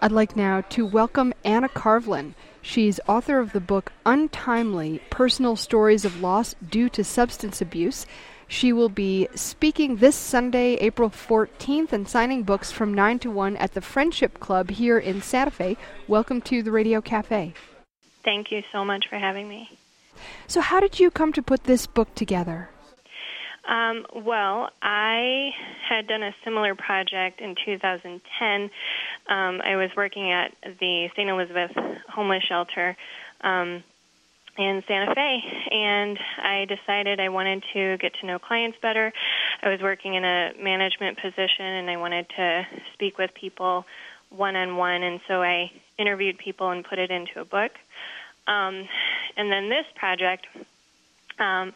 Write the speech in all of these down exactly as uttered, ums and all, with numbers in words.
I'd like now to welcome Anna Carvlin. She's author of the book Untimely, Personal Stories of Loss Due to Substance Abuse. She will be speaking this Sunday, April fourteenth, and signing books from nine to one at the Friendship Club here in Santa Fe. Welcome to the Radio Cafe. Thank you so much for having me. So how did you come to put this book together? Um, well, I had done a similar project in two thousand ten. Um, I was working at the Saint Elizabeth Homeless Shelter um, in Santa Fe, and I decided I wanted to get to know clients better. I was working in a management position, and I wanted to speak with people one-on-one, and so I interviewed people and put it into a book. Um, and then this project, um,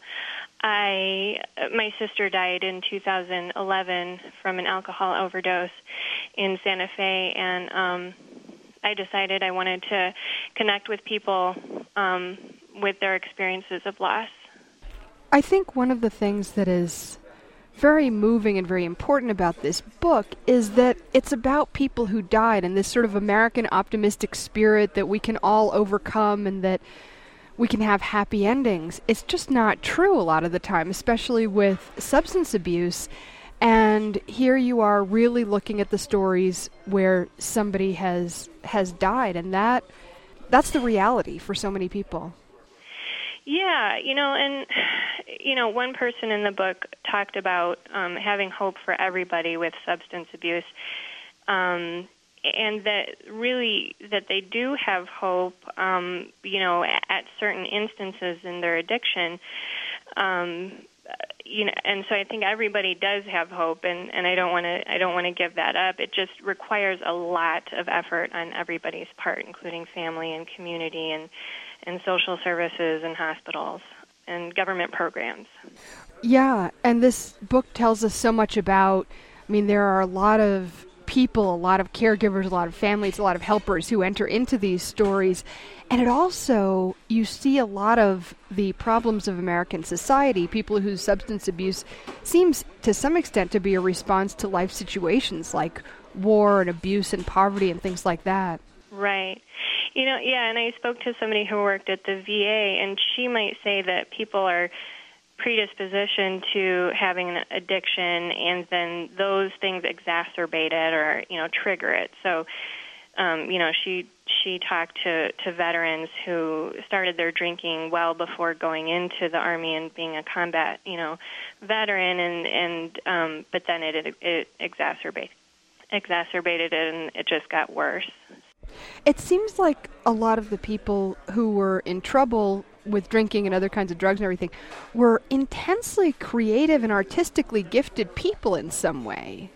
I my sister died in two thousand eleven from an alcohol overdose in Santa Fe, and um, I decided I wanted to connect with people um, with their experiences of loss. I think one of the things that is very moving and very important about this book is that it's about people who died and this sort of American optimistic spirit that we can all overcome and that we can have happy endings. It's just not true a lot of the time, especially with substance abuse. And here you are really looking at the stories where somebody has has died, and that that's the reality for so many people. Yeah, you know, and, you know, one person in the book talked about um, having hope for everybody with substance abuse, um, and that really that they do have hope, um, you know, at, at certain instances in their addiction. Um, you know, and so I think everybody does have hope, and, and I don't want to I don't want to give that up. It just requires a lot of effort on everybody's part, including family and community and and social services and hospitals and government programs. Yeah, and this book tells us so much about, I mean, there are a lot of people, a lot of caregivers, a lot of families, a lot of helpers who enter into these stories. And it also, you see a lot of the problems of American society, people whose substance abuse seems to some extent to be a response to life situations like war and abuse and poverty and things like that. Right. You know, yeah, and I spoke to somebody who worked at the V A, and she might say that people are predisposition to having an addiction, and then those things exacerbate it or, you know, trigger it. So, um, you know, she she talked to, to veterans who started their drinking well before going into the Army and being a combat, you know, veteran, and, and um, but then it, it, it exacerbated, exacerbated it, and it just got worse. It seems like a lot of the people who were in trouble with drinking and other kinds of drugs and everything were intensely creative and artistically gifted people in some way.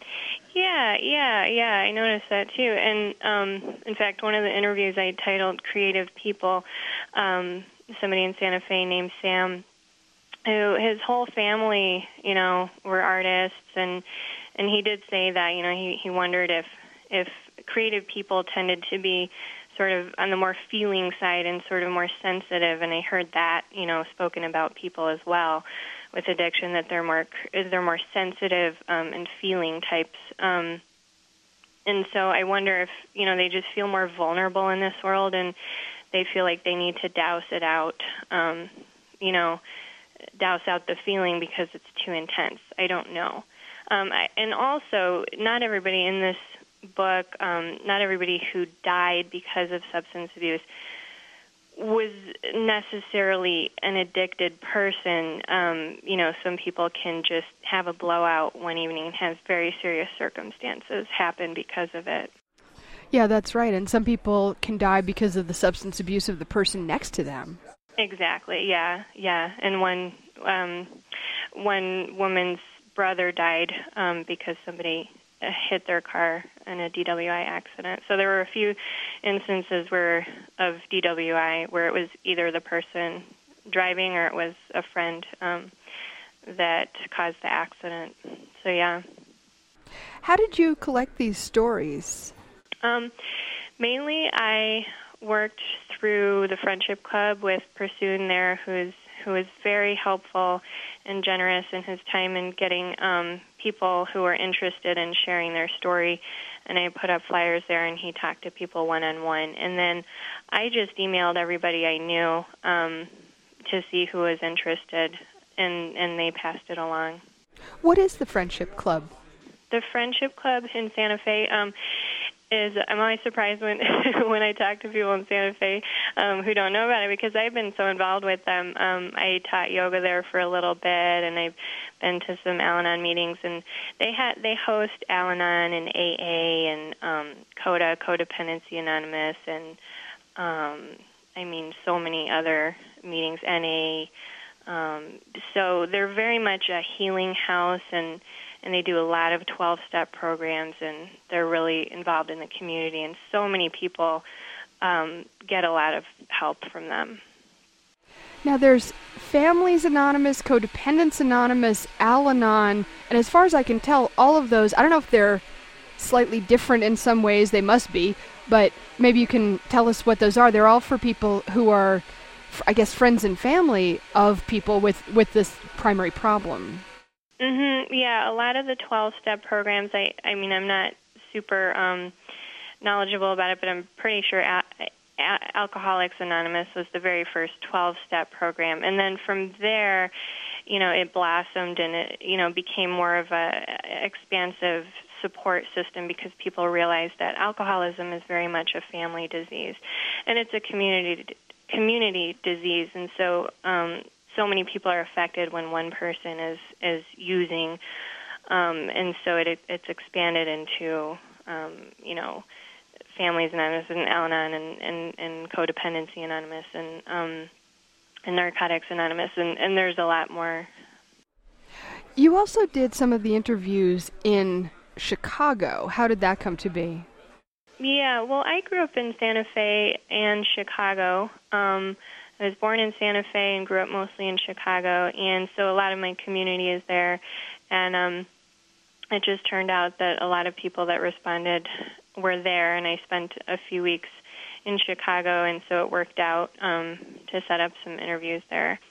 Yeah, yeah, yeah, I noticed that too. And um, in fact, one of the interviews I titled Creative People, um, somebody in Santa Fe named Sam, who his whole family, you know, were artists, and and he did say that, you know, he, he wondered if if creative people tended to be sort of on the more feeling side and sort of more sensitive, and I heard that, you know, spoken about people as well with addiction, that they're more they're more sensitive um, and feeling types. Um, and so I wonder if, you know, they just feel more vulnerable in this world, and they feel like they need to douse it out, um, you know, douse out the feeling because it's too intense. I don't know. Um, I, and also, not everybody in this book, um, not everybody who died because of substance abuse was necessarily an addicted person. Um, you know, some people can just have a blowout one evening and have very serious circumstances happen because of it. Yeah, that's right. And some people can die because of the substance abuse of the person next to them. Exactly, yeah, yeah. And one, um, one woman's brother died um, because somebody hit their car in a D W I accident. So there were a few instances where of D W I where it was either the person driving or it was a friend um, that caused the accident. So, yeah. How did you collect these stories? Um, mainly I worked through the Friendship Club with Pursoon there, who's who was very helpful and generous in his time in getting um, people who were interested in sharing their story and I put up flyers there, and he talked to people one-on-one. And then I just emailed everybody I knew um, to see who was interested, and, and they passed it along. What is the Friendship Club? The Friendship Club in Santa Fe um, is, I'm always surprised when when I talk to people in Santa Fe um, who don't know about it, because I've been so involved with them. Um, I taught yoga there for a little bit, and I've been to some Al-Anon meetings, and they ha- they host Al-Anon and A A and um, CODA, Codependency Anonymous, and um, I mean so many other meetings, N A. Um, so they're very much a healing house, and and they do a lot of twelve-step programs, and they're really involved in the community, and so many people um, get a lot of help from them. Now, there's Families Anonymous, Codependence Anonymous, Al-Anon, and as far as I can tell, all of those, I don't know if they're slightly different in some ways, they must be, but maybe you can tell us what those are. They're all for people who are, I guess, friends and family of people with, with this primary problem. Mm-hmm. Yeah, a lot of the twelve-step programs, I, I mean, I'm not super um, knowledgeable about it, but I'm pretty sure a- a- Alcoholics Anonymous was the very first twelve-step program. And then from there, you know, it blossomed and it, you know, became more of a expansive support system, because people realized that alcoholism is very much a family disease, and it's a community community disease. And so um so many people are affected when one person is, is using, um, and so it, it's expanded into, um, you know, Families Anonymous and Al-Anon and, and, and Codependency Anonymous and, um, and Narcotics Anonymous, and, and there's a lot more. You also did some of the interviews in Chicago. How did that come to be? Yeah, well, I grew up in Santa Fe and Chicago. Um, I was born in Santa Fe and grew up mostly in Chicago, and so a lot of my community is there. And um, it just turned out that a lot of people that responded were there, and I spent a few weeks in Chicago, and so it worked out um, to set up some interviews there.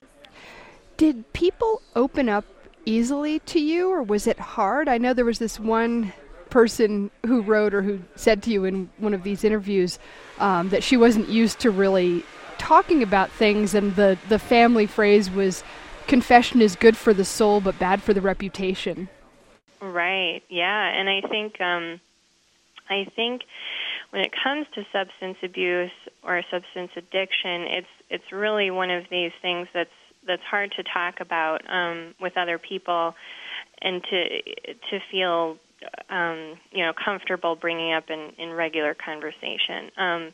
Did people open up easily to you, or was it hard? I know there was this one person who wrote or who said to you in one of these interviews um, that she wasn't used to really talking about things, and the, the family phrase was, confession is good for the soul but bad for the reputation. Right, yeah, and I think um, I think when it comes to substance abuse or substance addiction, it's it's really one of these things that's that's hard to talk about um, with other people, and to to feel um, you know comfortable bringing up in, in regular conversation. Um,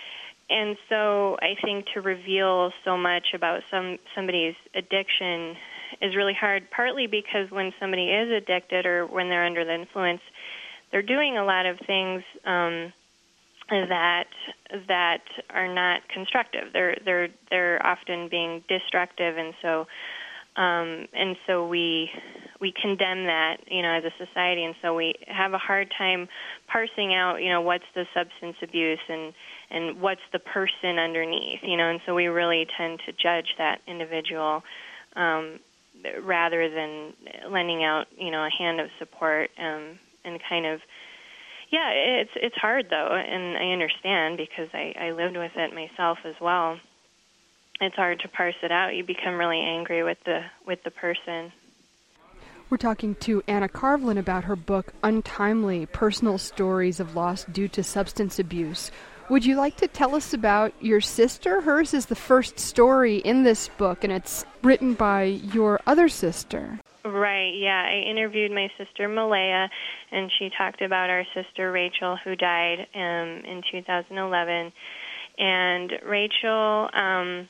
And so I think to reveal so much about some somebody's addiction is really hard, partly because when somebody is addicted or when they're under the influence, they're doing a lot of things um, that that are not constructive. They're they're they're often being destructive, and so um, and so we we condemn that, you know, as a society, and so we have a hard time parsing out, you know, what's the substance abuse and and what's the person underneath, you know, and so we really tend to judge that individual um, rather than lending out, you know, a hand of support um, and kind of, yeah, it's it's hard though, and I understand because I, I lived with it myself as well. It's hard to parse it out. You become really angry with the with the person. We're talking to Anna Carvlin about her book, Untimely, Personal Stories of Loss Due to Substance Abuse. Would you like to tell us about your sister? Hers is the first story in this book, and it's written by your other sister. Right, yeah. I interviewed my sister Malaya, and she talked about our sister Rachel, who died um, in two thousand eleven. And Rachel, um,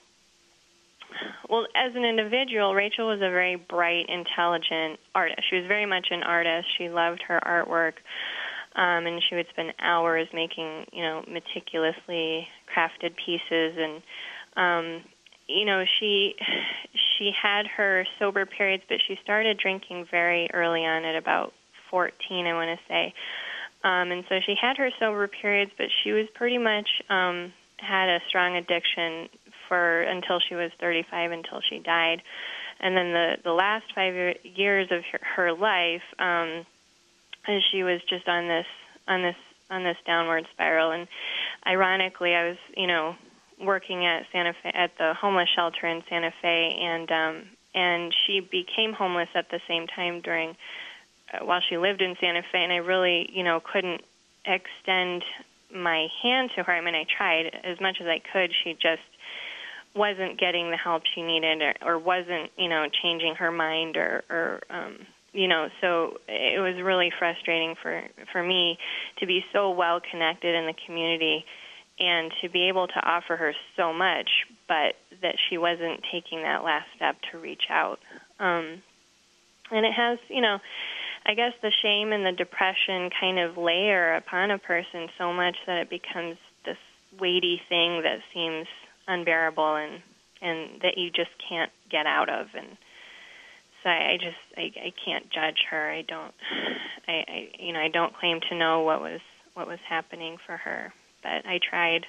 well, as an individual, Rachel was a very bright, intelligent artist. She was very much an artist. She loved her artwork. Um, and she would spend hours making, you know, meticulously crafted pieces. And, um, you know, she she had her sober periods, but she started drinking very early on at about fourteen, I want to say. Um, and so she had her sober periods, but she was pretty much um, had a strong addiction for until she was thirty-five, until she died. And then the, the last five years of her, her life, um, and she was just on this on this on this downward spiral. And ironically, I was, you know, working at Santa Fe at the homeless shelter in Santa Fe, and um, and she became homeless at the same time during uh, while she lived in Santa Fe, and I really, you know, couldn't extend my hand to her. I mean, I tried as much as I could. She just wasn't getting the help she needed, or, or wasn't, you know, changing her mind, or, or um, you know, so it was really frustrating for, for me to be so well connected in the community and to be able to offer her so much, but that she wasn't taking that last step to reach out. Um, and it has, you know, I guess the shame and the depression kind of layer upon a person so much that it becomes this weighty thing that seems unbearable and, and that you just can't get out of. And so I, I just, I, I can't judge her. I don't, I, I, you know, I don't claim to know what was, what was happening for her, but I tried.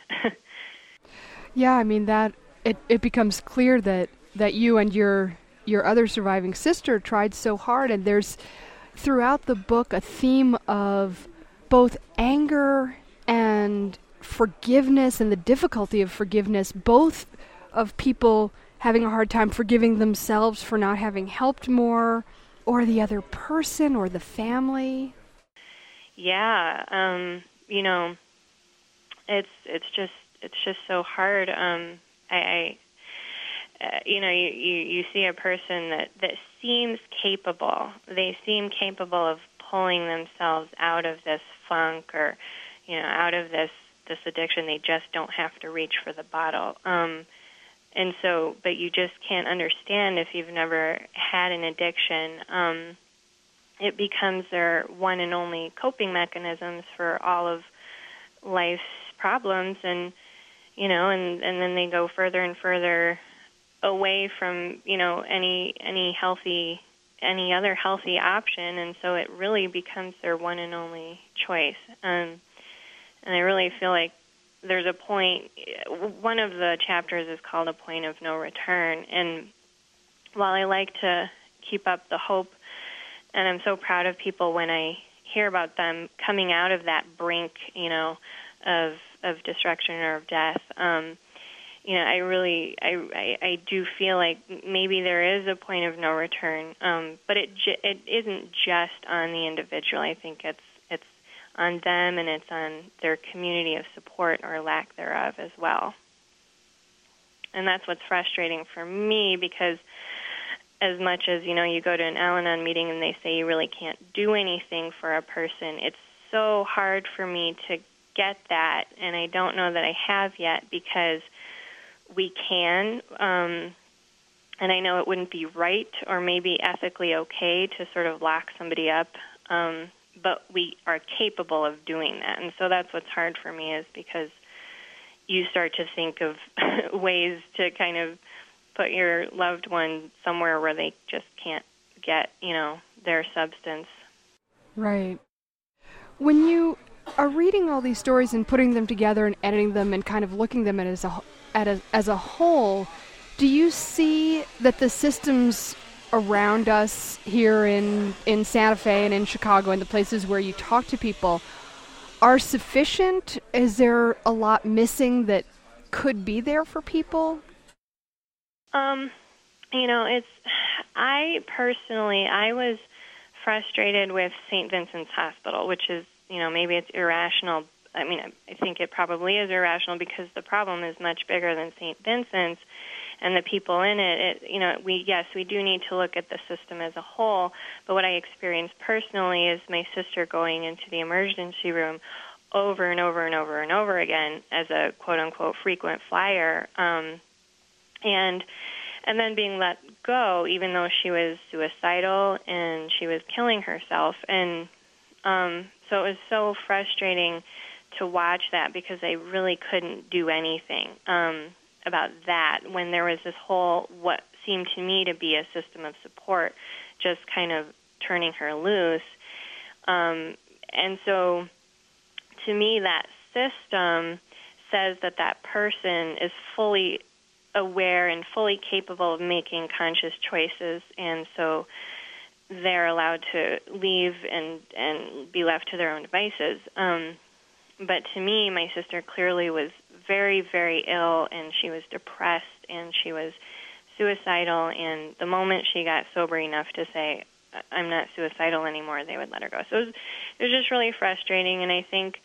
Yeah, I mean, that, it, it becomes clear that, that you and your, your other surviving sister tried so hard, and there's, throughout the book, a theme of both anger and forgiveness and the difficulty of forgiveness, both of people having a hard time forgiving themselves for not having helped more, or the other person, or the family. Yeah, um, you know, it's it's just it's just so hard. Um, I, I uh, you know, you, you, you see a person that, that seems capable. They seem capable of pulling themselves out of this funk, or, you know, out of this, this addiction. They just don't have to reach for the bottle. Um, and so, but you just can't understand if you've never had an addiction. Um, it becomes their one and only coping mechanisms for all of life's problems, and, you know, and, and then they go further and further away from, you know, any any healthy, any other healthy option, and so it really becomes their one and only choice. Um, and I really feel like there's a point, one of the chapters is called A Point of No Return, and while I like to keep up the hope, and I'm so proud of people when I hear about them coming out of that brink, you know, of of destruction or of death, um, you know, I really, I, I, I do feel like maybe there is a point of no return, um, but it ju- it isn't just on the individual. I think it's it's on them, and it's on their community of support or lack thereof as well. And that's what's frustrating for me, because as much as, you know, you go to an Al-Anon meeting and they say you really can't do anything for a person, it's so hard for me to get that, and I don't know that I have yet, because we can, um, and I know it wouldn't be right or maybe ethically okay to sort of lock somebody up, um, but we are capable of doing that. And so that's what's hard for me, is because you start to think of ways to kind of put your loved one somewhere where they just can't get, you know, their substance. Right. When you are reading all these stories and putting them together and editing them and kind of looking them at as a At a, as a whole, do you see that the systems around us here in, in Santa Fe and in Chicago and the places where you talk to people are sufficient? Is there a lot missing that could be there for people? Um, you know, it's, I personally, I was frustrated with Saint Vincent's Hospital, which is, you know, maybe it's irrational. I mean, I think it probably is irrational, because the problem is much bigger than Saint Vincent's and the people in it. It, you know, we yes, we do need to look at the system as a whole. But what I experienced personally is my sister going into the emergency room over and over and over and over again as a quote unquote frequent flyer, um, and and then being let go, even though she was suicidal and she was killing herself. And um, so it was so frustrating to watch that, because I really couldn't do anything um, about that when there was this whole, what seemed to me to be a system of support, just kind of turning her loose. Um, and so to me, that system says that that person is fully aware and fully capable of making conscious choices. And so they're allowed to leave and, and be left to their own devices. Um, but to me, my sister clearly was very, very ill, and she was depressed, and she was suicidal, and the moment she got sober enough to say, I'm not suicidal anymore, they would let her go. So it was, it was just really frustrating, and I think,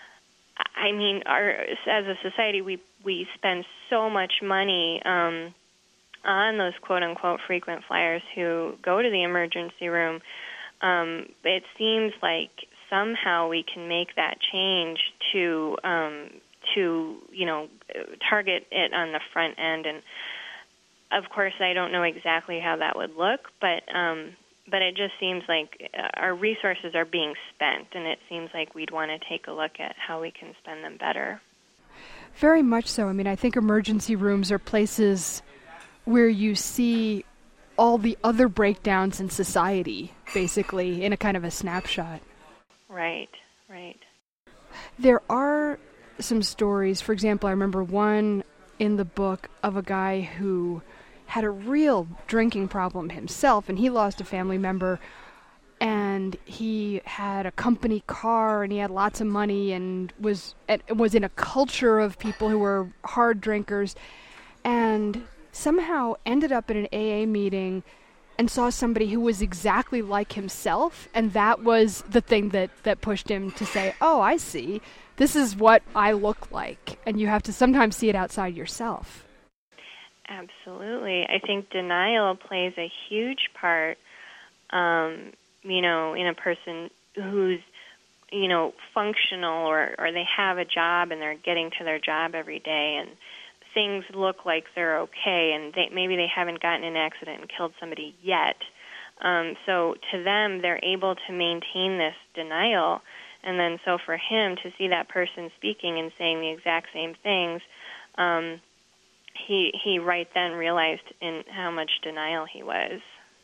I mean, our, as a society, we, we spend so much money um, on those quote-unquote frequent flyers who go to the emergency room. Um, it seems like somehow we can make that change to, um, to you know, target it on the front end. And, of course, I don't know exactly how that would look, but um, but it just seems like our resources are being spent, and it seems like we'd want to take a look at how we can spend them better. Very much so. I mean, I think emergency rooms are places where you see all the other breakdowns in society, basically, in a kind of a snapshot. Right, right. There are some stories. For example, I remember one in the book of a guy who had a real drinking problem himself, and he lost a family member, and he had a company car, and he had lots of money, and was was in a culture of people who were hard drinkers, and somehow ended up in an A A meeting and saw somebody who was exactly like himself, and that was the thing that, that pushed him to say, oh, I see, this is what I look like, and you have to sometimes see it outside yourself. Absolutely. I think denial plays a huge part, um, you know, in a person who's, you know, functional or, or they have a job and they're getting to their job every day and things look like they're okay and they, maybe they haven't gotten in an accident and killed somebody yet. Um, so to them, they're able to maintain this denial. And then so for him to see that person speaking and saying the exact same things, um, he he right then realized in how much denial he was.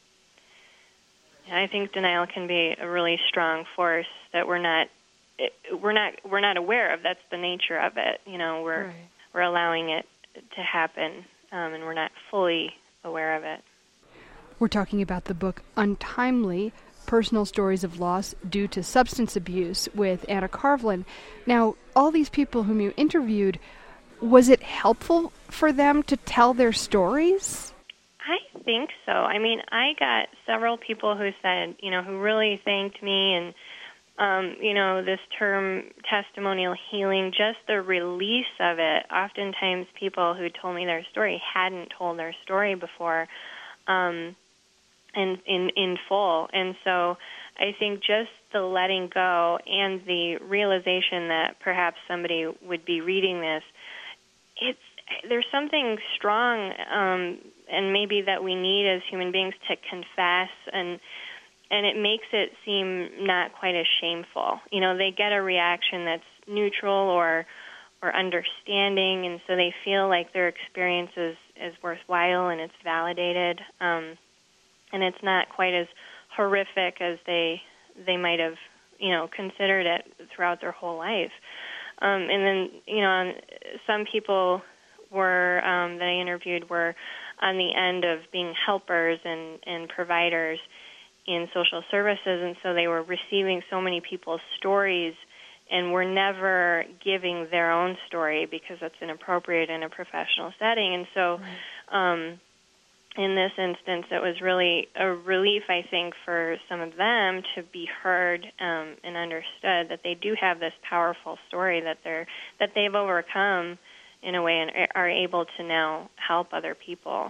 And I think denial can be a really strong force that we're not we're not we're not aware of. That's the nature of it. You know, we're right. we're allowing it to happen, um, and we're not fully aware of it. We're talking about the book Untimely: Personal Stories of Loss Due to Substance Abuse with Anna Karvlin. Now, all these people whom you interviewed, was it helpful for them to tell their stories? I think so. I mean, I got several people who said, you know, who really thanked me, and, um, you know, this term testimonial healing, just the release of it. Oftentimes people who told me their story hadn't told their story before um, in, in, in full. And so I think just the letting go and the realization that perhaps somebody would be reading this, it's there's something strong um, and maybe that we need as human beings to confess, and and it makes it seem not quite as shameful. You know, they get a reaction that's neutral or or understanding, and so they feel like their experience is, is worthwhile and it's validated, um, and it's not quite as horrific as they they might have, you know, considered it throughout their whole life. Um, and then, you know, some people were um, that I interviewed were on the end of being helpers and, and providers in social services, and so they were receiving so many people's stories and were never giving their own story because that's inappropriate in a professional setting. And so right. um, in this instance, it was really a relief, I think, for some of them to be heard um, and understood that they do have this powerful story that they're that they've overcome in a way and are able to now help other people.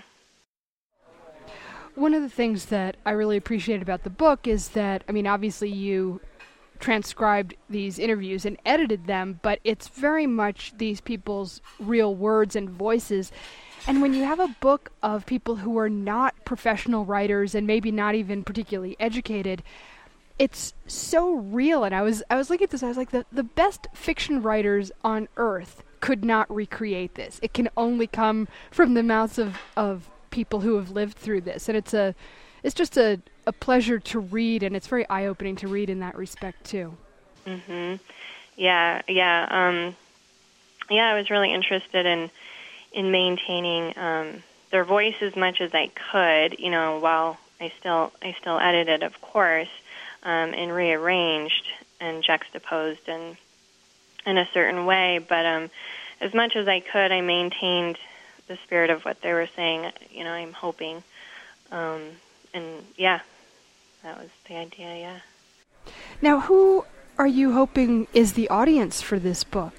One of the things that I really appreciate about the book is that, I mean, obviously you transcribed these interviews and edited them, but it's very much these people's real words and voices. And when you have a book of people who are not professional writers and maybe not even particularly educated, it's so real. And I was I was looking at this, I was like, the, the best fiction writers on earth could not recreate this. It can only come from the mouths of, of people who have lived through this. And it's a it's just a, a pleasure to read, and it's very eye-opening to read in that respect too. Mhm. Yeah, yeah. Um, yeah, I was really interested in in maintaining um, their voice as much as I could, you know, while I still I still edited, of course, um, and rearranged and juxtaposed and in a certain way. But um, as much as I could, I maintained the spirit of what they were saying. You know, I'm hoping, um, and yeah, that was the idea. Yeah. Now, who are you hoping is the audience for this book?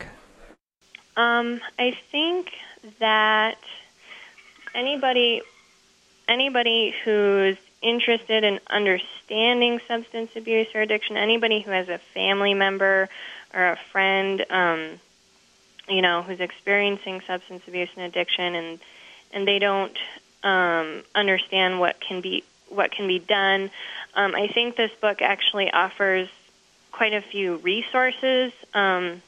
Um, I think that anybody anybody who's interested in understanding substance abuse or addiction, anybody who has a family member or a friend, um, you know, who's experiencing substance abuse and addiction, and and they don't um, understand what can be what can be done. Um, I think this book actually offers quite a few resources. Um,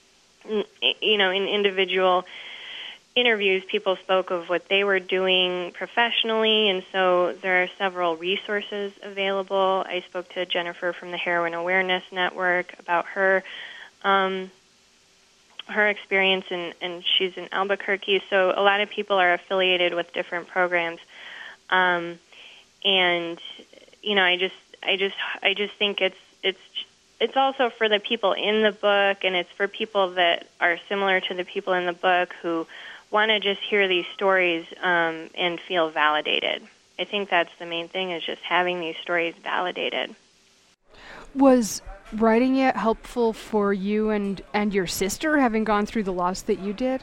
you know, in individual interviews, people spoke of what they were doing professionally, and so there are several resources available. I spoke to Jennifer from the Heroin Awareness Network about her um, her experience, and, and she's in Albuquerque, so a lot of people are affiliated with different programs. Um, and you know, I just, I just, I just think it's, it's. It's also for the people in the book, and it's for people that are similar to the people in the book who want to just hear these stories um, and feel validated. I think that's the main thing, is just having these stories validated. Was writing it helpful for you and, and your sister, having gone through the loss that you did?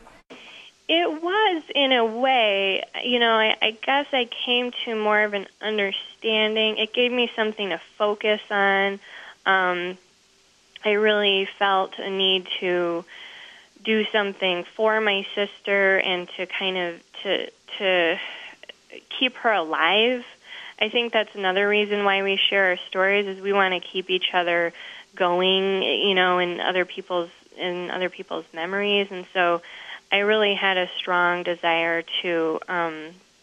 It was, in a way. You know, I, I guess I came to more of an understanding. It gave me something to focus on. Um, I really felt a need to do something for my sister and to kind of to to keep her alive. I think that's another reason why we share our stories, is we want to keep each other going, you know, in other people's in other people's memories. And so I really had a strong desire to um,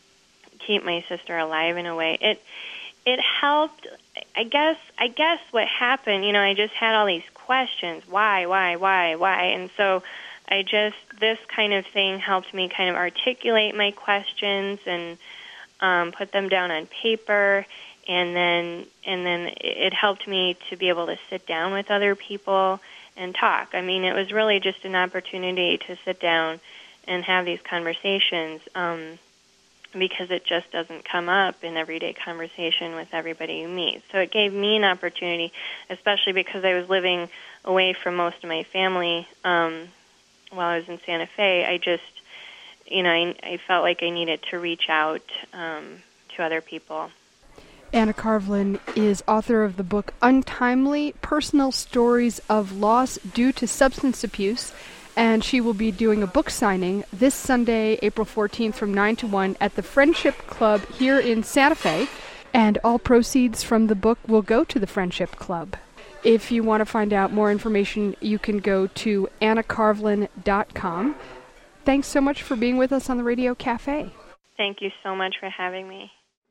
keep my sister alive in a way. It it helped. I guess I guess what happened, you know, I just had all these questions. Why, why, why, why? And so I just, this kind of thing helped me kind of articulate my questions and um, put them down on paper. And then, and then it helped me to be able to sit down with other people and talk. I mean, it was really just an opportunity to sit down and have these conversations. Um, because it just doesn't come up in everyday conversation with everybody you meet. So it gave me an opportunity, especially because I was living away from most of my family um, while I was in Santa Fe. I just, you know, I, I felt like I needed to reach out um, to other people. Anna Karvlin is author of the book Untimely: Personal Stories of Loss Due to Substance Abuse, and she will be doing a book signing this Sunday, April fourteenth, from nine to one at the Friendship Club here in Santa Fe, and all proceeds from the book will go to the Friendship Club. If you want to find out more information, you can go to anna karvlin dot com. Thanks so much for being with us on the Radio Cafe. Thank you so much for having me.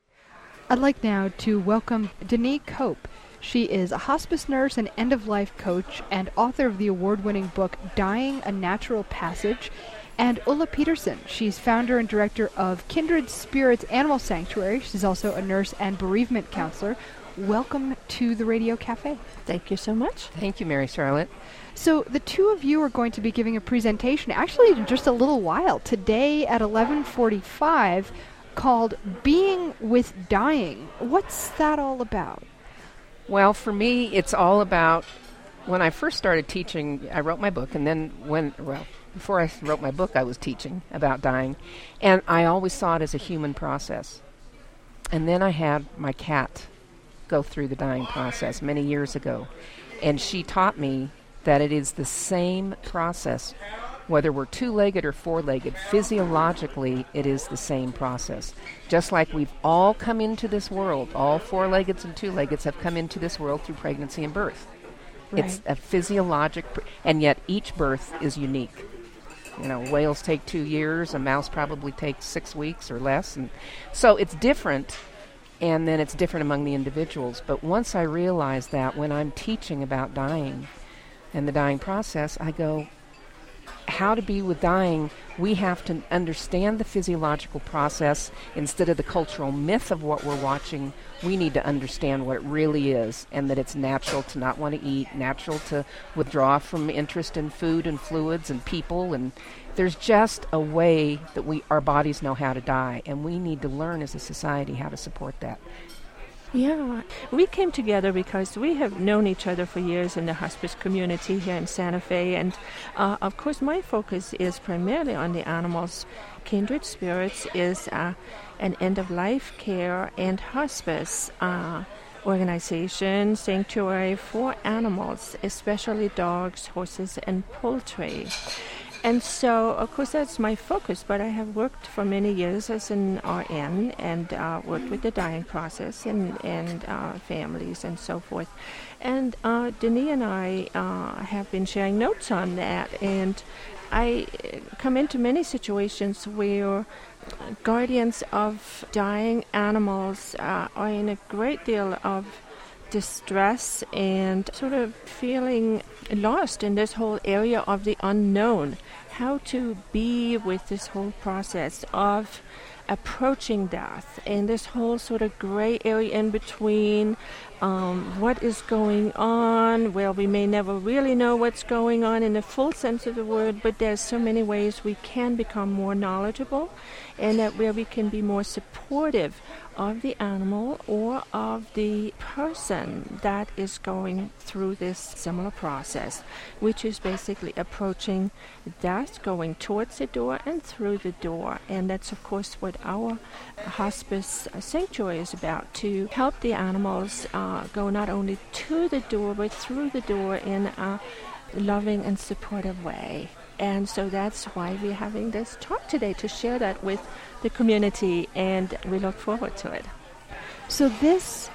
I'd like now to welcome Denise Cope. She is a hospice nurse and end-of-life coach and author of the award-winning book Dying: A Natural Passage, and Ulla Peterson. She's founder and director of Kindred Spirits Animal Sanctuary. She's also a nurse and bereavement counselor. Welcome to the Radio Cafe. Thank you so much. Thank you, Mary Charlotte. So the two of you are going to be giving a presentation, actually in just a little while, today at eleven forty-five, called Being with Dying. What's that all about? Well, for me, it's all about, when I first started teaching, I wrote my book, and then when, well, before I wrote my book, I was teaching about dying, and I always saw it as a human process. And then I had my cat go through the dying process many years ago, and she taught me that it is the same process. Whether we're two-legged or four-legged, physiologically, it is the same process. Just like we've all come into this world, all four-leggeds and two-leggeds have come into this world through pregnancy and birth. Right. It's a physiologic, pr- and yet each birth is unique. You know, whales take two years, a mouse probably takes six weeks or less. And so it's different, and then it's different among the individuals. But once I realized that when I'm teaching about dying and the dying process, I go, how to be with dying, we have to understand the physiological process instead of the cultural myth of what we're watching. We need to understand what it really is, and that it's natural to not want to eat, natural to withdraw from interest in food and fluids and people, and there's just a way that we our bodies know how to die, and we need to learn as a society how to support that. Yeah, we came together because we have known each other for years in the hospice community here in Santa Fe, and uh, of course my focus is primarily on the animals. Kindred Spirits is uh, an end-of-life care and hospice uh, organization, sanctuary for animals, especially dogs, horses, and poultry. And so, of course, that's my focus, but I have worked for many years as an R N and uh, worked with the dying process and, and uh, families and so forth. And uh, Denis and I uh, have been sharing notes on that, and I come into many situations where guardians of dying animals uh, are in a great deal of distress and sort of feeling lost in this whole area of the unknown. How to be with this whole process of approaching death and this whole sort of gray area in between. Um, what is going on? Well, we may never really know what's going on in the full sense of the word, but there's so many ways we can become more knowledgeable, and that where we can be more supportive of the animal or of the person that is going through this similar process, which is basically approaching death, going towards the door and through the door. And that's, of course, what our hospice sanctuary is about, to help the animals uh, go not only to the door, but through the door in a loving and supportive way. And so that's why we're having this talk today, to share that with the community, and we look forward to it. So this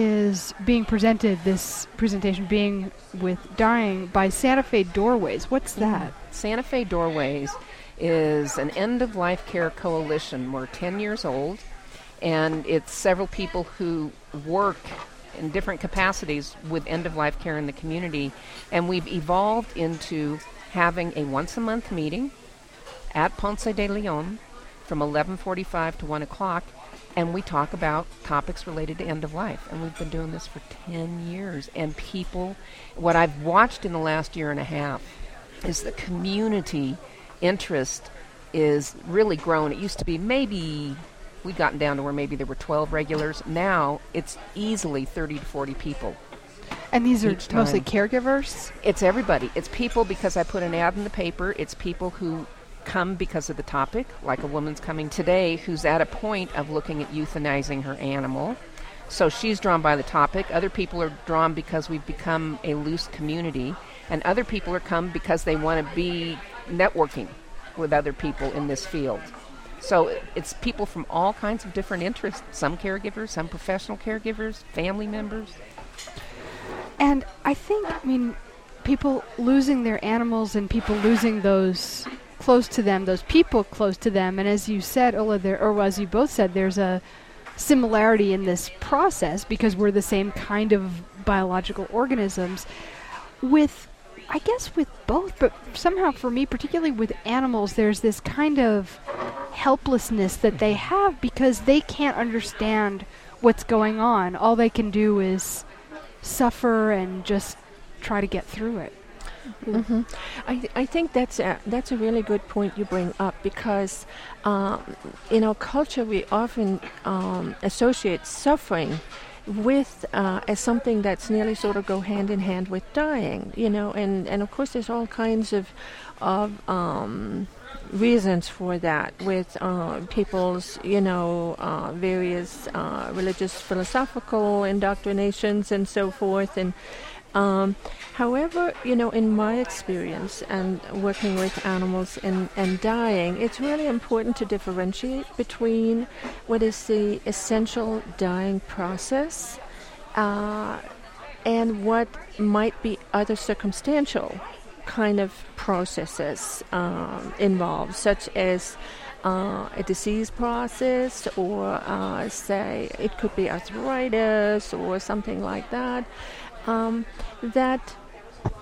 is being presented, this presentation being with dying, by Santa Fe Doorways. What's that? Mm. Santa Fe Doorways is an end-of-life care coalition. We're ten years old, and it's several people who work in different capacities with end-of-life care in the community, and we've evolved into having a once-a-month meeting at Ponce de Leon from eleven forty-five to one o'clock, and we talk about topics related to end of life. And we've been doing this for ten years. And people, what I've watched in the last year and a half is the community interest is really grown. It used to be maybe, we've gotten down to where maybe there were twelve regulars. Now it's easily thirty to forty people. And these are mostly caregivers? It's everybody. It's people because I put an ad in the paper. It's people who come because of the topic, like a woman's coming today who's at a point of looking at euthanizing her animal. So she's drawn by the topic. Other people are drawn because we've become a loose community. And other people are come because they want to be networking with other people in this field. So it's people from all kinds of different interests, some caregivers, some professional caregivers, family members. And I think, I mean, people losing their animals and people losing those close to them, those people close to them. And as you said, Ulla, there, or as you both said, there's a similarity in this process because we're the same kind of biological organisms. With, I guess with both, but somehow for me, particularly with animals, there's this kind of helplessness that they have because they can't understand what's going on. All they can do is suffer and just try to get through it. Mm-hmm. I th- I think that's a, that's a really good point you bring up, because um, in our culture we often um, associate suffering with uh, as something that's nearly sort of go hand in hand with dying, you know, and, and of course there's all kinds of of um, reasons for that with uh, people's, you know, uh, various uh, religious philosophical indoctrinations and so forth. And um, however, you know, in my experience and working with animals and, and dying, it's really important to differentiate between what is the essential dying process uh, and what might be other circumstantial kind of processes um, involved, such as uh, a disease process, or uh, say it could be arthritis or something like that, um, that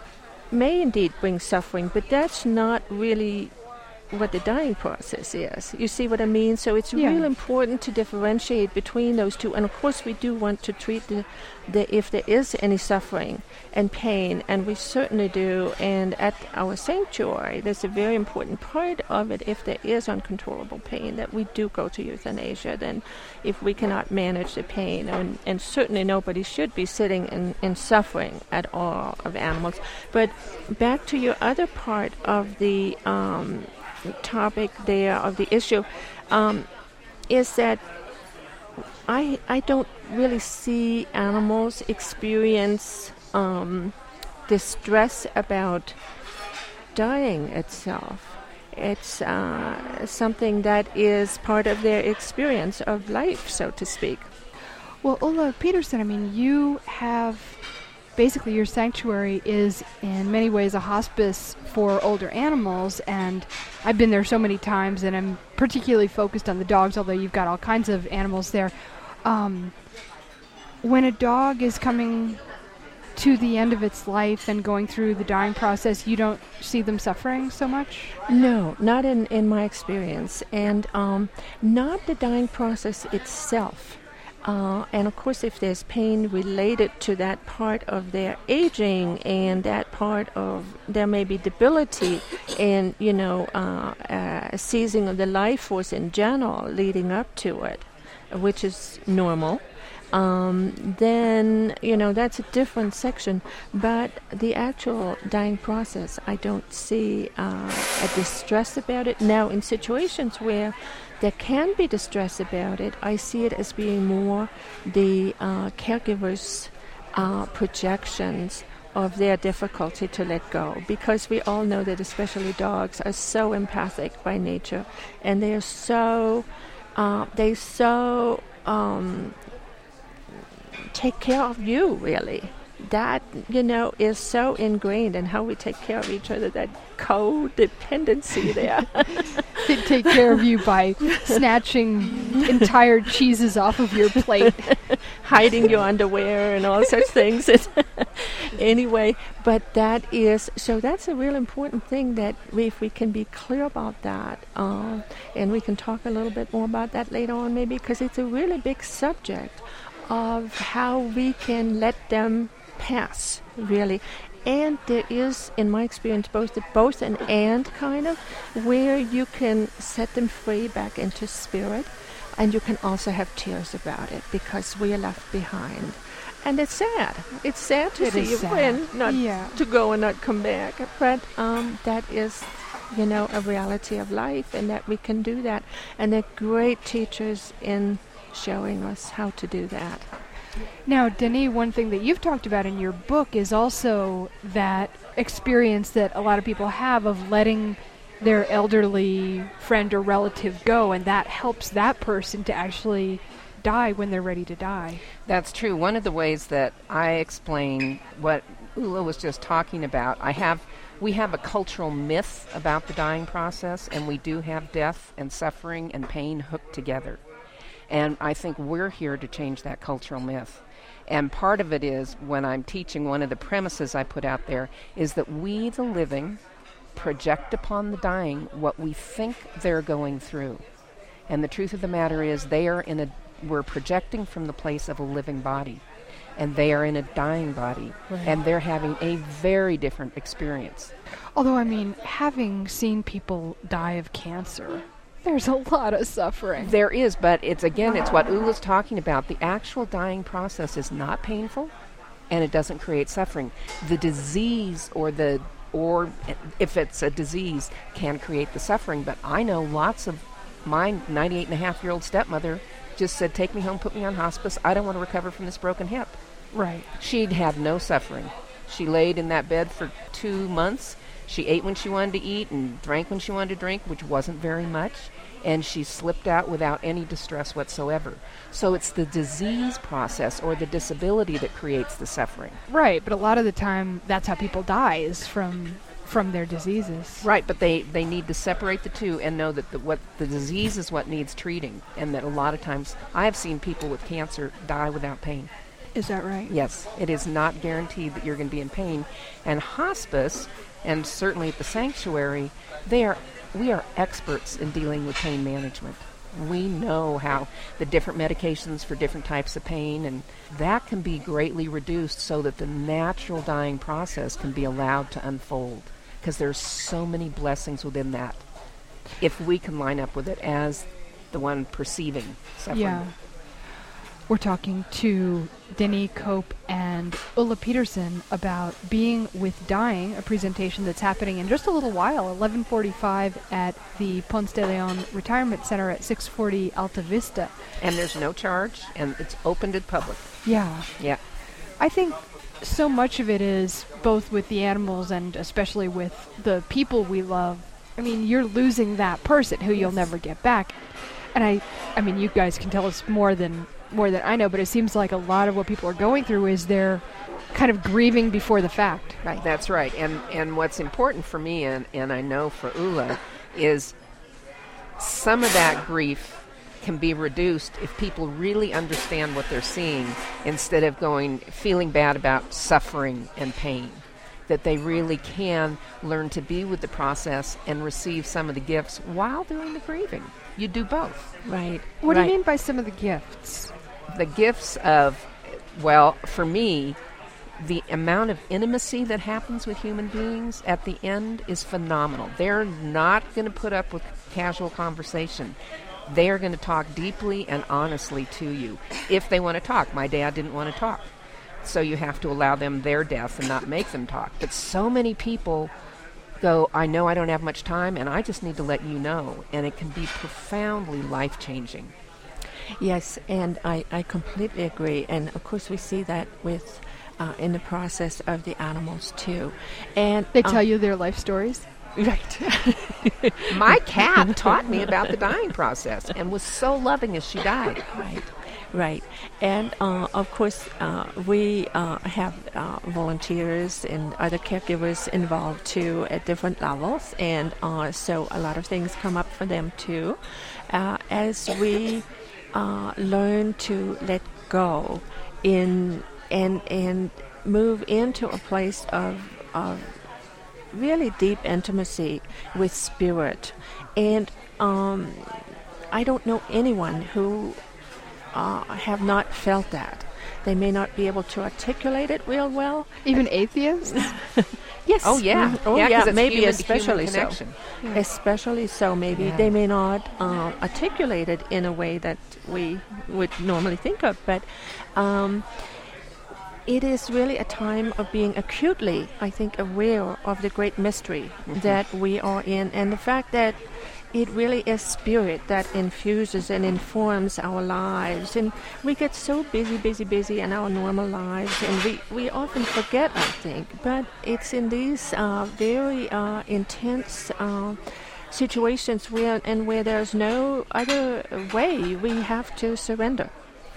may indeed bring suffering, but that's not really what the dying process is. You see what I mean? So it's Yeah. real important to differentiate between those two. And of course we do want to treat the, the if there is any suffering and pain, and we certainly do. And at our sanctuary, there's a very important part of it. If there is uncontrollable pain, that we do go to euthanasia, then if we cannot manage the pain. And, and certainly nobody should be sitting in, in suffering at all of animals. But back to your other part of the um, topic there, of the issue, um, is that I I don't really see animals experience um, distress about dying itself. It's uh, something that is part of their experience of life, so to speak. Well, Ulla Peterson, I mean, you have basically your sanctuary is in many ways a hospice for older animals, and I've been there so many times, and I'm particularly focused on the dogs, although you've got all kinds of animals there. Um, when a dog is coming to the end of its life and going through the dying process, you don't see them suffering so much? No, not in, in my experience, and um, not the dying process itself. Uh, and of course, if there's pain related to that part of their aging and that part of there may be debility and, you know, uh, uh, seizing of the life force in general leading up to it, which is normal, um, then, you know, that's a different section. But the actual dying process, I don't see uh, a distress about it. Now, in situations where there can be distress about it, I see it as being more the uh, caregiver's uh, projections of their difficulty to let go, because we all know that especially dogs are so empathic by nature, and they are so uh, they so um, take care of you, really. That, you know, is so ingrained in how we take care of each other, that codependency there. They take care of you by snatching entire cheeses off of your plate. Hiding your underwear and all such things. Anyway, but that is, so that's a real important thing, that we, if we can be clear about that, um, and we can talk a little bit more about that later on maybe, because it's a really big subject of how we can let them pass, really. And there is, in my experience, both both an and kind of, where you can set them free back into spirit, and you can also have tears about it, because we are left behind. And it's sad. It's sad to It see is you sad. win, not Yeah. to go and not come back. But um, that is, you know, a reality of life, and that we can do that. And they're great teachers in showing us how to do that. Now, Denis, one thing that you've talked about in your book is also that experience that a lot of people have of letting their elderly friend or relative go, and that helps that person to actually die when they're ready to die. That's true. One of the ways that I explain what Ulla was just talking about, I have we have a cultural myth about the dying process, and we do have death and suffering and pain hooked together. And I think we're here to change that cultural myth. And part of it is, when I'm teaching, one of the premises I put out there is that we, the living, project upon the dying what we think they're going through. And the truth of the matter is, they are in a, we're projecting from the place of a living body, and they are in a dying body, Right. and they're having a very different experience. Although, I mean, having seen people die of cancer, there's a lot of suffering. There is, but it's, again, it's what Ulla's talking about. The actual dying process is not painful, and it doesn't create suffering. The disease, or the, or if it's a disease, can create the suffering. But I know lots of, my ninety-eight and a half year old stepmother just said, take me home, put me on hospice. I don't want to recover from this broken hip. Right. She'd had no suffering. She laid in that bed for two months. She ate when she wanted to eat and drank when she wanted to drink, which wasn't very much, and she slipped out without any distress whatsoever. So it's the disease process or the disability that creates the suffering. Right, but a lot of the time, that's how people die, is from from their diseases. Right, but they, they need to separate the two and know that the, what the disease is what needs treating, and that a lot of times I have seen people with cancer die without pain. Is that right? Yes, it is not guaranteed that you're going to be in pain. And hospice, and certainly at the sanctuary, they are we are experts in dealing with pain management. We know how the different medications for different types of pain, and that can be greatly reduced so that the natural dying process can be allowed to unfold, because there's so many blessings within that if we can line up with it as the one perceiving suffering. Yeah. We're talking to Denny Cope and Ulla Peterson about Being with Dying, a presentation that's happening in just a little while, eleven forty-five at the Ponce de Leon Retirement Center at six forty Alta Vista. And there's no charge, and it's open to the public. Yeah. Yeah. I think so much of it is both with the animals and especially with the people we love. I mean, you're losing that person who you'll never get back. And I, I mean, you guys can tell us more than more than I know, but it seems like a lot of what people are going through is they're kind of grieving before the fact. Right. That's right. And and what's important for me, and, and I know for Ulla, is some of that grief can be reduced if people really understand what they're seeing instead of going feeling bad about suffering and pain. That they really can learn to be with the process and receive some of the gifts while doing the grieving. You do both. Right. What right. do you mean by some of the gifts? The gifts of, well, for me, the amount of intimacy that happens with human beings at the end is phenomenal. They're not going to put up with casual conversation. They are going to talk deeply and honestly to you if they want to talk. My dad didn't want to talk. So you have to allow them their death and not make them talk. But so many people go, I know I don't have much time, and I just need to let you know. And it can be profoundly life-changing. Yes, and I, I completely agree. And, of course, we see that with uh, in the process of the animals, too. And They uh, tell you their life stories? Right. My cat taught me about the dying process and was so loving as she died. Right. Right. And, uh, of course, uh, we uh, have uh, volunteers and other caregivers involved, too, at different levels. And uh, so a lot of things come up for them, too. Uh, as we uh, learn to let go in and and move into a place of, of really deep intimacy with spirit. And um, I don't know anyone who Uh, have not felt that. They may not be able to articulate it real well. Even atheists? Yes. Oh, yeah. Oh, yeah, yeah. 'cause it's Maybe human to especially human so. connection. Yeah. Especially so. Maybe Yeah. they may not um, articulate it in a way that we would normally think of, but um, it is really a time of being acutely, I think, aware of the great mystery mm-hmm. that we are in, and the fact that it really is spirit that infuses and informs our lives. And we get so busy, busy, busy in our normal lives, and we, we often forget, I think. But it's in these uh, very uh, intense uh, situations where and where there's no other way, we have to surrender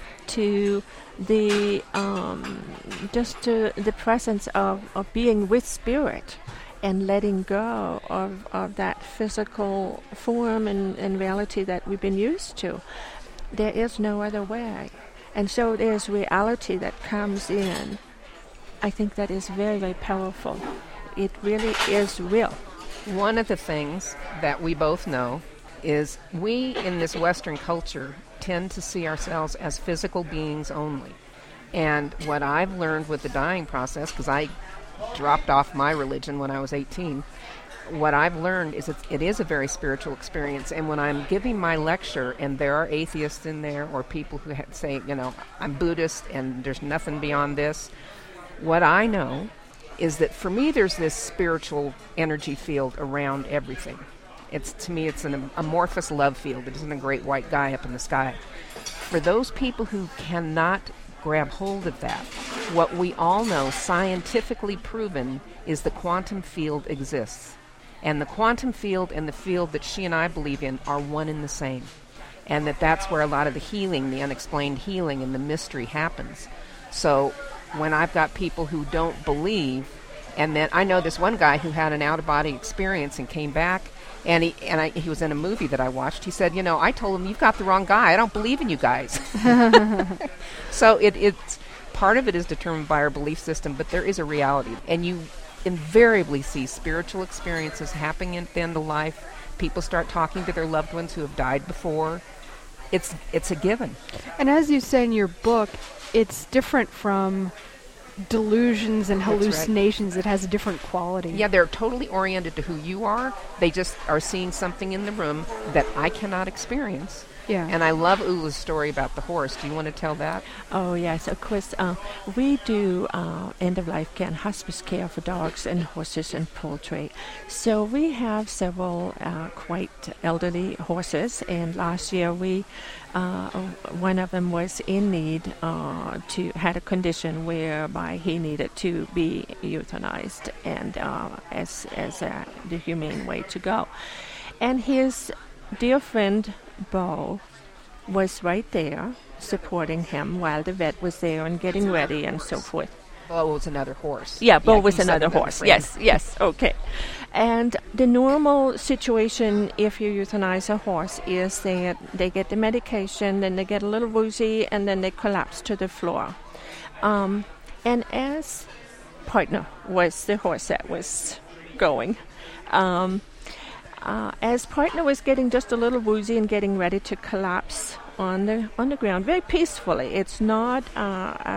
to the um, just to the presence of, of being with spirit, and letting go of, of that physical form and, and reality that we've been used to. There is no other way. And so there's reality that comes in. I think that is very, very powerful. It really is real. One of the things that we both know is we in this Western culture tend to see ourselves as physical beings only. And what I've learned with the dying process, because I dropped off my religion when I was eighteen, what I've learned is it's, it is a very spiritual experience. And when I'm giving my lecture and there are atheists in there or people who ha- say, you know, I'm Buddhist and there's nothing beyond this, what I know is that for me there's this spiritual energy field around everything. It's to me it's an amorphous love field. It isn't a great white guy up in the sky. For those people who cannot grab hold of that, what we all know, scientifically proven, is the quantum field exists. And the quantum field and the field that she and I believe in are one and the same. And that that's where a lot of the healing, the unexplained healing and the mystery happens. So when I've got people who don't believe, and then I know this one guy who had an out-of-body experience and came back, and he and I, he was in a movie that I watched. He said, you know, I told him, you've got the wrong guy. I don't believe in you guys. So it, it's part of it is determined by our belief system, but there is a reality. And you invariably see spiritual experiences happening at the end of life. People start talking to their loved ones who have died before. It's it's a given. And as you say in your book, it's different from delusions and hallucinations. Right. It has a different quality. Yeah, they're totally oriented to who you are. They just are seeing something in the room that I cannot experience. Yeah. And I love Ula's story about the horse. Do you want to tell that? Oh, yes, of course. Uh, we do uh, end-of-life care and hospice care for dogs and horses and poultry. So we have several uh, quite elderly horses, and last year we, uh, one of them was in need uh, to, had a condition whereby he needed to be euthanized, and uh, as, as uh, the humane way to go. And his dear friend, Bo, was right there supporting him while the vet was there and getting ready and so forth. Bo was another horse. Yeah, Bo yeah, was another horse. Friend. Yes, yes, okay. And the normal situation if you euthanize a horse is that they get the medication, then they get a little woozy, and then they collapse to the floor. Um, and as Partner was the horse that was going, um, Uh, as Partner was getting just a little woozy and getting ready to collapse on the on the ground, very peacefully. It's not uh, a,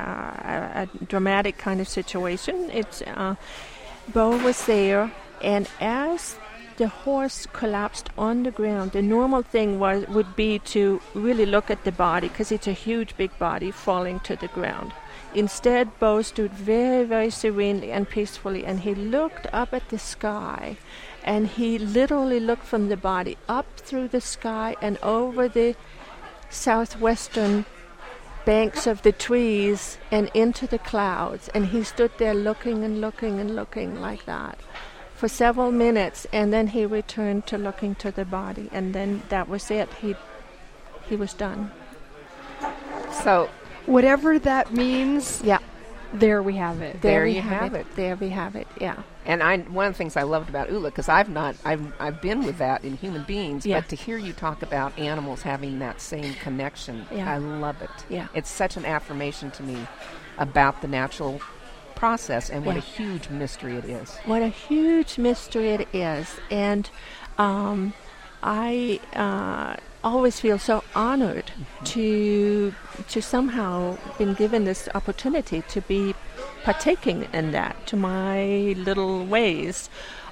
a, a dramatic kind of situation. It's uh, Bo was there, and as the horse collapsed on the ground, the normal thing was would be to really look at the body, because it's a huge, big body falling to the ground. Instead, Bo stood very, very serenely and peacefully, and he looked up at the sky. And he literally looked from the body up through the sky and over the southwestern banks of the trees and into the clouds. And he stood there looking and looking and looking like that for several minutes. And then he returned to looking to the body. And then that was it. He, he was done. So whatever that means, yeah, there we have it. There, there we you have, have it. it. There we have it, yeah. And I, one of the things I loved about Ula, because I've not, I've, I've been with that in human beings, yeah. but to hear you talk about animals having that same connection, yeah. I love it. Yeah. It's such an affirmation to me about the natural process and what yeah. a huge mystery it is. What a huge mystery it is. And um, I uh, always feel so honored mm-hmm. to to somehow been given this opportunity to be partaking in that, to my little ways.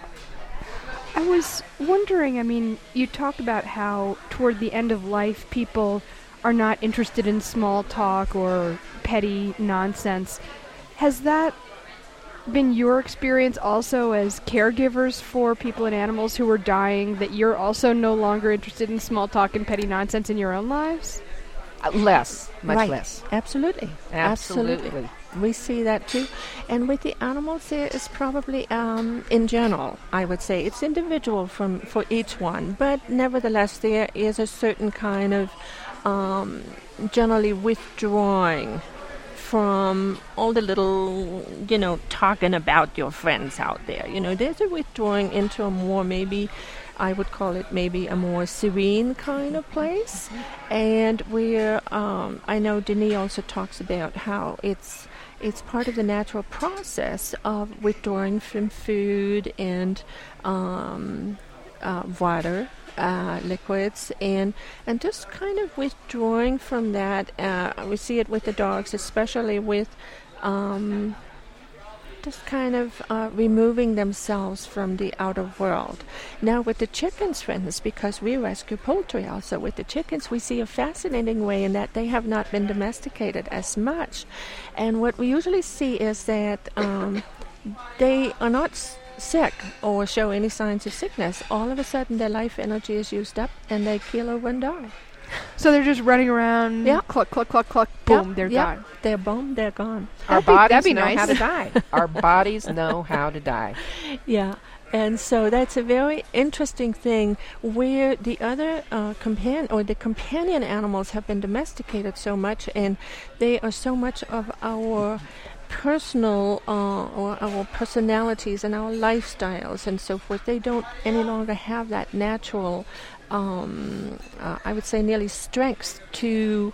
I was wondering, I mean, you talk about how toward the end of life people are not interested in small talk or petty nonsense. Has that been your experience also as caregivers for people and animals who are dying, that you're also no longer interested in small talk and petty nonsense in your own lives? Uh, less, much right. less. Absolutely. Absolutely. Absolutely. We see that too. And with the animals, there is probably, um, in general, I would say, it's individual from for each one. But nevertheless, there is a certain kind of um, generally withdrawing from all the little, you know, talking about your friends out there. You know, there's a withdrawing into a more maybe, I would call it maybe a more serene kind of place. And where um, I know Denis also talks about how it's it's part of the natural process of withdrawing from food and um, uh, water. Uh, liquids and and just kind of withdrawing from that. Uh, we see it with the dogs, especially with um, just kind of uh, removing themselves from the outer world. Now with the chickens, for instance, because we rescue poultry also, with the chickens we see a fascinating way in that they have not been domesticated as much. And what we usually see is that um, they are not s- sick or show any signs of sickness. All of a sudden their life energy is used up and they keel over and die. So they're just running around, yeah. cluck, cluck, cluck, cluck, boom, yep, they're yep. gone. They're boom, they're gone. Our That'd be, bodies that'd be know nice. how to die. Our bodies know how to die. Yeah. And so that's a very interesting thing where the other uh, companion or the companion animals have been domesticated so much, and they are so much of our personal uh, or our personalities and our lifestyles and so forth. They don't any longer have that natural, um, uh, I would say, nearly strength to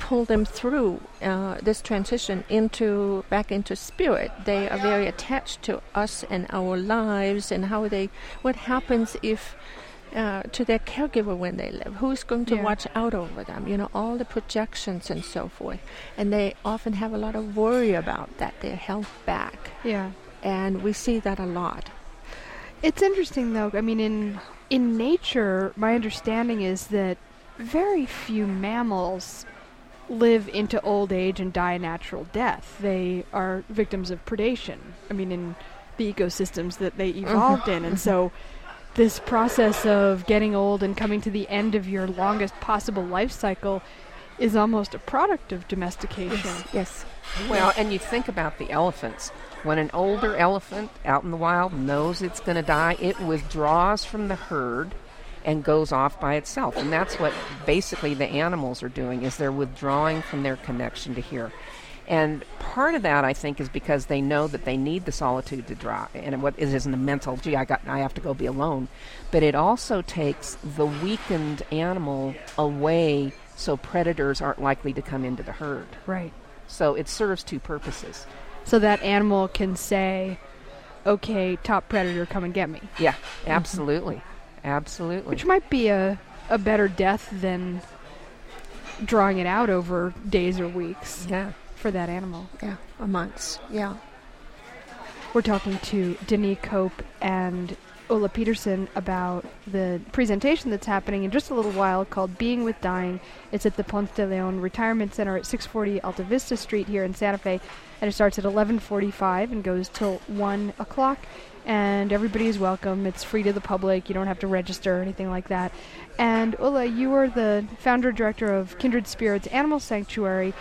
pull them through uh, this transition into back into spirit. They are very attached to us and our lives and how they, what happens if uh, to their caregiver when they live, who's going to Yeah. watch out over them, you know, all the projections and so forth. And they often have a lot of worry about that, their health back. Yeah. And we see that a lot. It's interesting, though. I mean, in in nature, my understanding is that very few mammals live into old age and die a natural death. They are victims of predation. I mean, in the ecosystems that they evolved in. And so this process of getting old and coming to the end of your longest possible life cycle is almost a product of domestication. Yes. Yes. Well, and you think about the elephants. When an older elephant out in the wild knows it's going to die, it withdraws from the herd and goes off by itself. And that's what basically the animals are doing, is they're withdrawing from their connection to here. And part of that, I think, is because they know that they need the solitude to draw. And what it isn't a mental, gee, I got, I have to go be alone. But it also takes the weakened animal away so predators aren't likely to come into the herd. Right. So it serves two purposes. So that animal can say, okay, top predator, come and get me. Yeah, absolutely. Mm-hmm. Absolutely. Which might be a, a better death than drawing it out over days or weeks. Yeah. For that animal. Yeah, or months. Yeah. We're talking to Denise Cope and Ulla Peterson about the presentation that's happening in just a little while called Being with Dying. It's at the Ponce de Leon Retirement Center at six forty Alta Vista Street here in Santa Fe. And it starts at eleven forty-five and goes till one o'clock. And everybody is welcome. It's free to the public. You don't have to register or anything like that. And Ulla, you are the founder director of Kindred Spirits Animal Sanctuary.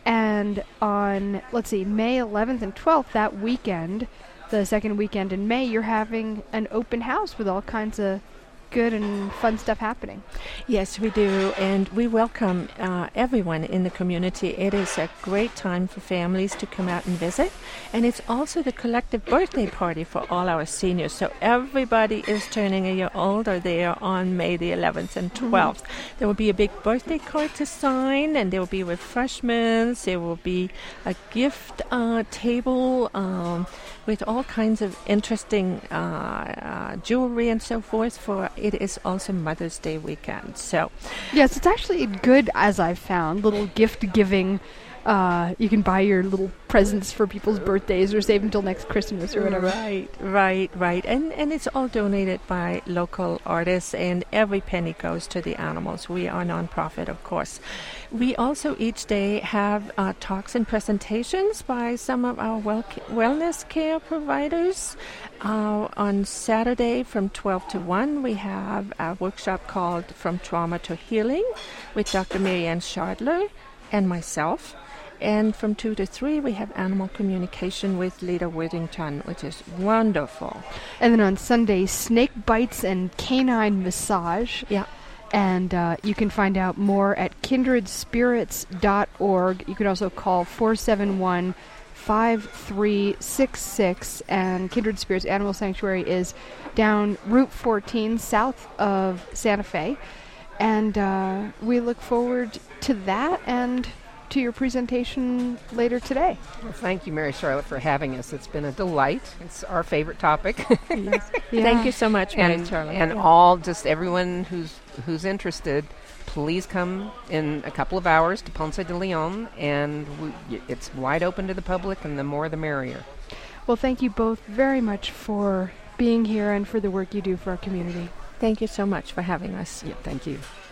And on, let's see, May eleventh and twelfth, that weekend, the second weekend in May, you're having an open house with all kinds of good and fun stuff happening. Yes, we do, and we welcome uh, everyone in the community. It is a great time for families to come out and visit, and it's also the collective birthday party for all our seniors. So everybody is turning a year older there on May the eleventh and twelfth. Mm-hmm. There will be a big birthday card to sign, and there will be refreshments. There will be a gift uh, table um, with all kinds of interesting uh, uh, jewelry and so forth. For it is also Mother's Day weekend. So, yes, it's actually good, as I've found, little gift giving. Uh, you can buy your little presents for people's birthdays or save until next Christmas or whatever. Right, right, right. And and it's all donated by local artists, and every penny goes to the animals. We are nonprofit, of course. We also each day have uh, talks and presentations by some of our well wellness care providers. Uh, on Saturday from twelve to one, we have a workshop called From Trauma to Healing with Doctor Marianne Schadler and myself. And from two to three, we have animal communication with Leda Whittington, which is wonderful. And then on Sunday, snake bites and canine massage. Yeah. And uh, you can find out more at kindred spirits dot org. You can also call four seven one, five three six six. And Kindred Spirits Animal Sanctuary is down Route fourteen, south of Santa Fe. And uh, we look forward to that and to your presentation later today. Well, thank you, Mary Charlotte, for having us. It's been a delight. It's our favorite topic. Yes. Yeah. Thank you so much, Mary and Charlotte. and Yeah. all, just everyone who's who's interested, please come in a couple of hours to Ponce de Leon, and we, y- it's wide open to the public, and the more the merrier. Well, thank you both very much for being here and for the work you do for our community. Thank you so much for having us. Yeah, thank you.